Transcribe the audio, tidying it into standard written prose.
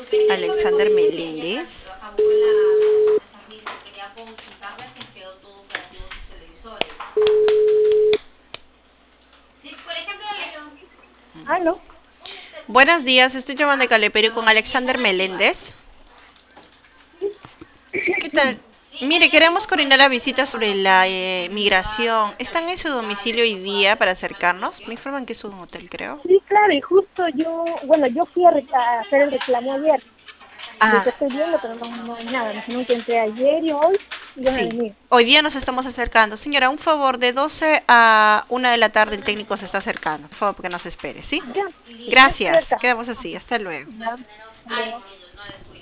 Alexander Meléndez. ¿Aló? Buenos días, estoy llamando de Caleperio con Alexander Meléndez. ¿Qué tal? Mire, queremos coordinar la visita sobre la migración. ¿Están en su domicilio hoy día para acercarnos? Me informan que es un hotel, creo. Sí, claro, y justo yo fui a hacer el reclamo ayer, y Ah, te estoy viendo, pero no hay nada. Me dijeron que entre ayer y hoy iban a sí. venir. Hoy día nos estamos acercando. Señora, un favor, de 12 a 1 de la tarde el técnico se está acercando. Por favor, que nos espere, ¿sí? Ya, sí, ya estoy Gracias. acá. Quedamos así. Hasta luego. Ya, hasta luego.